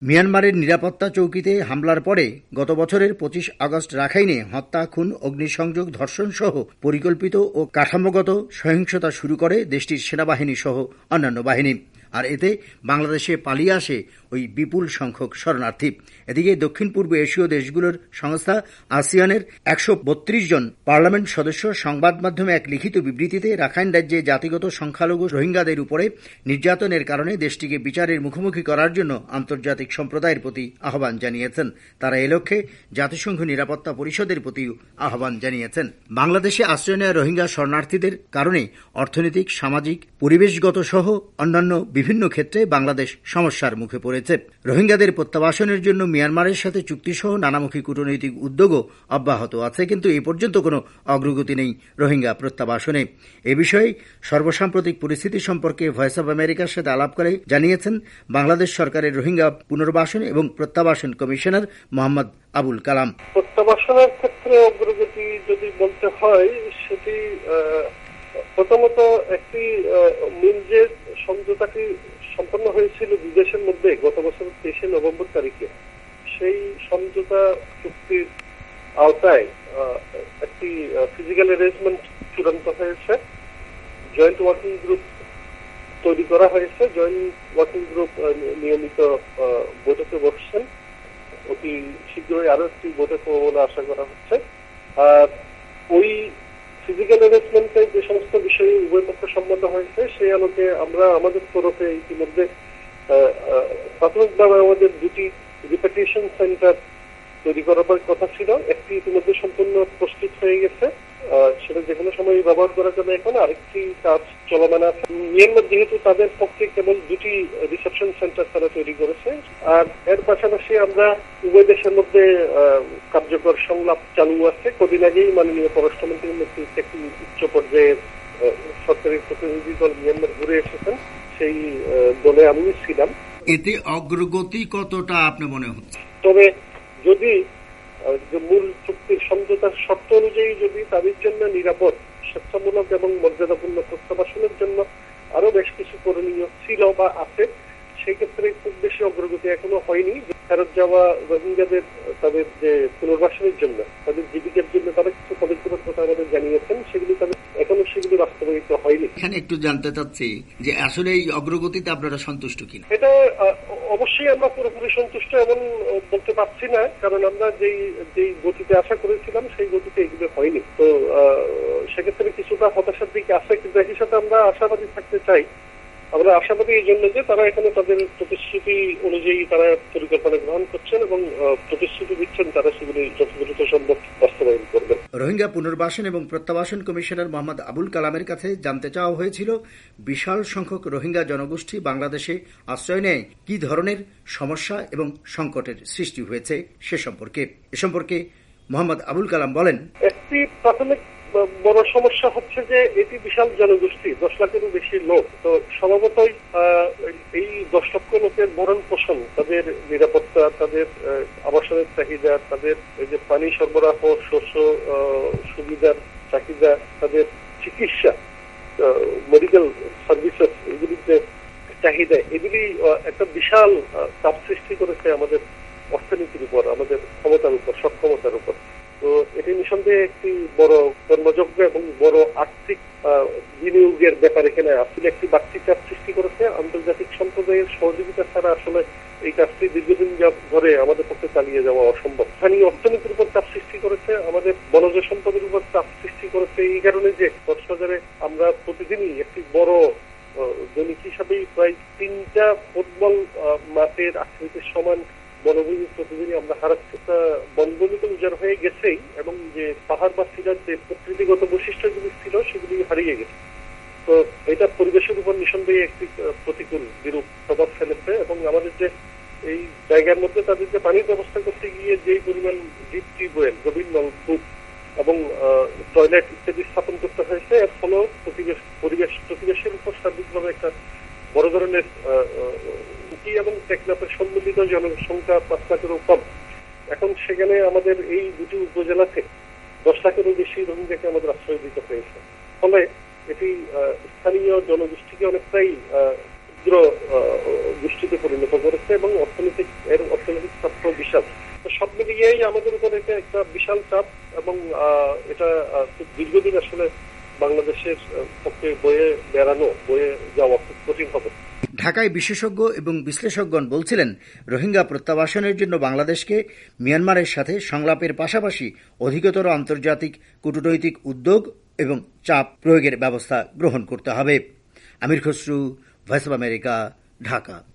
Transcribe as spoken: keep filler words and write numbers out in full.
মিয়ানমারের নিরাপত্তা চৌকিতে হামলার পরে গত বছরের পঁচিশ আগস্ট রাখাইনে হত্যা, খুন, অগ্নিসংযোগ, ধর্ষণ সহ পরিকল্পিত ও কাঠামোগত সহিংসতা শুরু করে দেশটির সেনাবাহিনী সহ অন্যান্য বাহিনী। আর এতে বাংলাদেশে পালিয়ে আসে ওই বিপুল সংখ্যক শরণার্থী। এদিকে দক্ষিণ পূর্ব এশীয় দেশগুলোর সংস্থা আসিয়ানের একশো বত্রিশ জন পার্লামেন্ট সদস্য সংবাদ মাধ্যমে এক লিখিত বিবৃতিতে রাখাইন রাজ্যে জাতিগত সংখ্যালঘু রোহিঙ্গাদের উপরে নির্যাতনের কারণে দেশটিকে বিচারের মুখোমুখি করার জন্য আন্তর্জাতিক সম্প্রদায়ের প্রতি আহ্বান জানিয়েছেন। তারা এ লক্ষ্যে জাতিসংঘ নিরাপত্তা পরিষদের প্রতিও আহ্বান জানিয়েছেন। বাংলাদেশে আশ্রয় নেওয়া রোহিঙ্গা শরণার্থীদের কারণে অর্থনৈতিক, সামাজিক, পরিবেশগত সহ অন্যান্য বিভিন্ন ক্ষেত্রে বাংলাদেশ সমস্যার মুখে পড়েছে। রোহিঙ্গাদের প্রত্যাবাসনের জন্য মিয়ানমারের সাথে চুক্তিসহ নানামুখী কূটনৈতিক উদ্যোগও অব্যাহত আছে, কিন্তু এ পর্যন্ত কোনো অগ্রগতি নেই রোহিঙ্গা প্রত্যাবাসনে। এ বিষয়ে সর্বসাম্প্রতিক পরিস্থিতি সম্পর্কে ভয়েস অব আমেরিকার সাথে আলাপ করে জানিয়েছেন বাংলাদেশ সরকারের রোহিঙ্গা পুনর্বাসন এবং প্রত্যাবাসন কমিশনার মোহাম্মদ আবুল কালাম। প্রত্যাবাসনের ক্ষেত্রে অগ্রগতি যদি বলতে হয়, সেটি প্রথমত একটি মূল যে সমঝোতাটি সম্পন্ন হয়েছিল দুই দেশের মধ্যে গত বছরের তেইশে নভেম্বর তারিখে, সেই সমঝোতা চুক্তির আওতায় একটি ফিজিক্যাল অ্যারেঞ্জমেন্ট চূড়ান্ত হয়েছে। জয়েন্ট ওয়ার্কিং গ্রুপ তৈরি করা হয়েছে। জয়েন্ট ওয়ার্কিং গ্রুপ নিয়মিত বৈঠকে বসছেন। অতি শীঘ্রই আরো একটি বৈঠক বলে আশা করা হচ্ছে। আর ওই ফিজিক্যাল অ্যারেঞ্জমেন্টে যে সমস্ত বিষয়ে উভয় পক্ষ সম্মত হয়েছে, সেই আলোকে আমরা আমাদের তরফে ইতিমধ্যে প্রাথমিকভাবে আমাদের দুটি রিপ্যাট্রিয়েশন সেন্টার তৈরি করার কথা ছিল। একটি ইতিমধ্যে সম্পূর্ণ প্রস্তুত হয়ে গেছে, সেটা যে কোনো সময় ব্যবহার করার জন্য এখন আরেকটি কাজ চলমান আছে। মিয়ানমার যেহেতু তাদের পক্ষে কেবল দুটি রিসেপশন সেন্টার তারা তৈরি করেছে, আর এর পাশাপাশি আমরা উভয় দেশের মধ্যে কার্যকর সংলাপ চালু আছে। কদিন আগেই মাননীয় পররাষ্ট্রমন্ত্রীর নেতৃত্বে একটি উচ্চ পর্যায়ের সরকারি প্রতিনিধি দল মিয়ানমার ঘুরে এসেছেন, সেই দলে আমিও ছিলাম। এতে অগ্রগতি কতটা আপনি মনে হচ্ছে? তবে যদি মূল চুক্তির সমঝোতার শর্ত অনুযায়ী যদি তাদের জন্য নিরাপদ, স্বেচ্ছামূলক এবং মর্যাদাপূর্ণ প্রত্যাবাসনের জন্য আরো বেশ কিছু করণীয় ছিল বা আছে, সেই ক্ষেত্রে খুব বেশি অগ্রগতি এখনো হয়নি। ফেরত যাওয়া রোহিঙ্গাদের তাদের যে পুনর্বাসনের জন্য, তাদের জীবিকার জন্য তারা কিছু পদক্ষেপের কথা আমাদের জানিয়েছেন, সেগুলি তাদের এখনো সেগুলি বাস্তবায়িত হয়নি। এখানে একটু জানতে চাচ্ছি যে আসলে এই অগ্রগতিতে আপনারা সন্তুষ্ট কিনা? এটা অবশ্যই আমরা পুরোপুরি সন্তুষ্ট এমন বলতে পারছি না, কারণ আমরা যেই যেই গতিতে আশা করেছিলাম সেই গতিতে এগুলো হয়নি। তো সেক্ষেত্রে কিছুটা হতাশার দিকে আছে, কিন্তু একই সাথে আমরা আশাবাদী থাকতে চাই। আমরা আশাবাদী এই জন্য যে তারা এখানে তাদের প্রতিশ্রুতি অনুযায়ী তারা পরিকল্পনা গ্রহণ করছেন এবং প্রতিশ্রুতি দিচ্ছেন তারা সেগুলি যত দ্রুত সম্ভব বাস্তবায়ন করবেন। রোহিঙ্গা পুনর্বাসন এবং প্রত্যাবাসন কমিশনার মোহাম্মদ আবুল কালামের কাছে জানতে চাওয়া হয়েছিল, বিশাল সংখ্যক রোহিঙ্গা জনগোষ্ঠী বাংলাদেশে আশ্রয় নেয় কি ধরনের সমস্যা এবং সংকটের সৃষ্টি হয়েছে সে সম্পর্কে। এ সম্পর্কে মোহাম্মদ আবুল কালাম বলেন, একটি প্রাথমিক বড় সমস্যা হচ্ছে যে এটি বিশাল জনগোষ্ঠী, দশ লাখেরও বেশি লোক। তো স্বভাবতই এই দশ লক্ষ লোকের ভরণ পোষণ, তাদের নিরাপত্তা, তাদের আবাসনের চাহিদা, তাদের এই যে পানি সরবরাহ, শস্য সুবিধার চাহিদা, তাদের চিকিৎসা, মেডিকেল সার্ভিসেস, এগুলির যে চাহিদা, এগুলি একটা বিশাল চাপ সৃষ্টি করেছে আমাদের অর্থনীতির উপর, আমাদের ক্ষমতার উপর, সক্ষমতার উপর। তো এটি নিঃসন্দেহে একটি বড় কর্মযজ্ঞ এবং বড় আর্থিক বিনিয়োগের ব্যাপার এখানে আসলে একটি বাড়তি চাপ সৃষ্টি করেছে। আন্তর্জাতিক সম্প্রদায়ের সহযোগিতা ছাড়া আসলে এই কাজটি দীর্ঘদিন ধরে আমাদের পক্ষে চালিয়ে যাওয়া অসম্ভব। স্থানীয় অর্থনীতির উপর চাপ সৃষ্টি করেছে, আমাদের বনজ সম্পদের উপর চাপ সৃষ্টি করেছে এই কারণে যে কক্সবাজারে আমরা প্রতিদিনই একটি বড় দৈনিক হিসাবেই প্রায় তিনটা ফুটবল মাঠের আকৃতির সমান বনভূমি প্রতিদিনই আমরা হারাচ্ছি। বনভূমি তো উজাড় হয়ে গেছেই, এবং যে পাহাড় বা শিলার যে প্রকৃতিগত বৈশিষ্ট্যগুলি ছিল সেগুলি হারিয়ে গেছে। তো এটা পরিবেশের উপর নিঃসন্দেহে একটি প্রতিকূল বিরূপ প্রভাব ফেলেছে, এবং আমাদের যে এই জায়গার মধ্যে তাদের যে পানির ব্যবস্থা করতে গিয়ে যেই পরিমাণ ডিপ টিউবওয়েল, গভীর নলকূপ এবং টয়লেট ইত্যাদি স্থাপন করতে হয়েছে, এর ফলেও পরিবেশ পরিবেশ প্রতিবেশের উপর সার্বিকভাবে একটা বড় ধরনের উকি এবং টেকনাফের সম্মিলিত জনসংখ্যা পাঁচ লাখেরও কম। এখন সেখানে আমাদের এই দুটি উপজেলাতে দশ লাখেরও বেশি রোহিঙ্গাকে আমাদের আশ্রয় দিতে হয়েছে। ফলে এটি স্থানীয় জনগোষ্ঠীকে অনেকটাই ক্ষুদ্র গোষ্ঠীতে পরিণত করেছে এবং অর্থনৈতিক এর অর্থনৈতিক চাপ বিশাল। তো সব মিলিয়েই আমাদের উপর এটা একটা বিশাল চাপ এবং এটা খুব দীর্ঘদিন আসলে বাংলাদেশের পক্ষে বয়ে বেড়ানো বয়ে যাওয়া খুব কঠিন হবে। ঢাকায় বিশেষজ্ঞ এবং বিশ্লেষকগণ বলছিলেন, রোহিঙ্গা প্রত্যাবাসনের জন্য বাংলাদেশকে মিয়ানমারের সাথে সংলাপের পাশাপাশি অধিকতর আন্তর্জাতিক কূটনৈতিক উদ্যোগ এবং চাপ প্রয়োগের ব্যবস্থা গ্রহণ করতে হবে। Amir Khasru, Voice of America, Dhaka.